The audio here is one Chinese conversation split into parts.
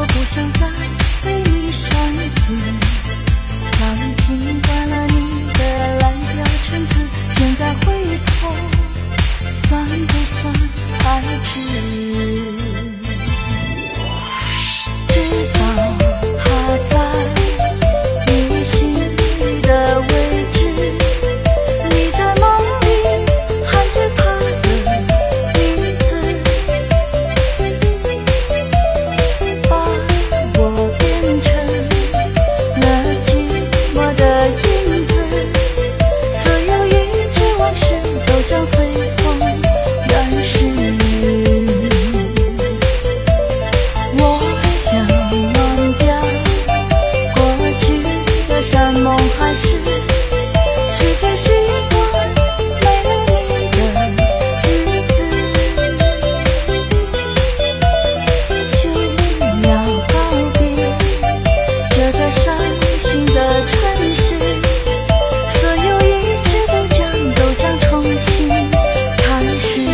不想再被你伤一次，早已听惯了你的蓝调陈词，现在回头算不算爱情？知道他在你心里的位置，你在梦里喊着他的名字，把我变成了寂寞的影子，所有一切往事都将随风远逝。我想忘掉过去的山盟海誓，试着习惯没有你的日子，就要告别这个伤心的城市，所有一切都将重新开始。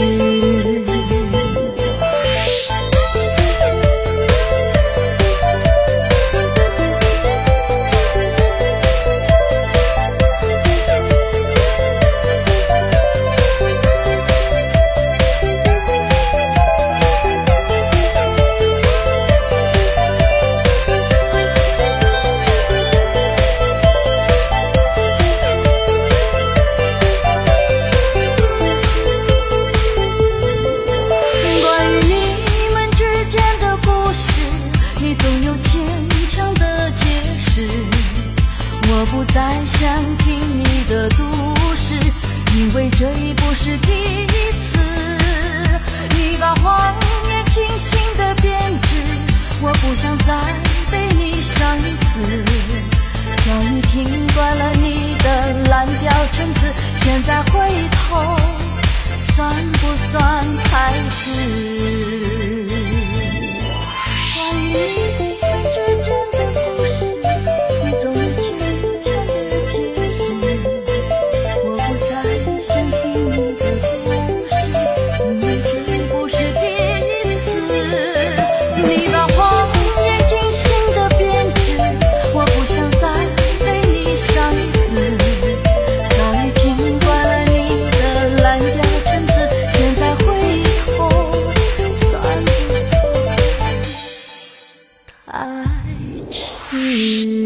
关于你们之间的故事，你总有牵强的解释，我不再想听你的都市，因为这已不是第一次。你把谎言精心的编织，我不想再被你伤一次，早已听惯了你的蓝调陈词，现在回头算不算开始？关于你们之间的故事，你总有牵强的解释，我不再想听你的故事，因为这已不是第一次。你把谎言精心的编织，我不想再被你伤一次，早已听惯了你的蓝调陈词，现在回头算不算太迟？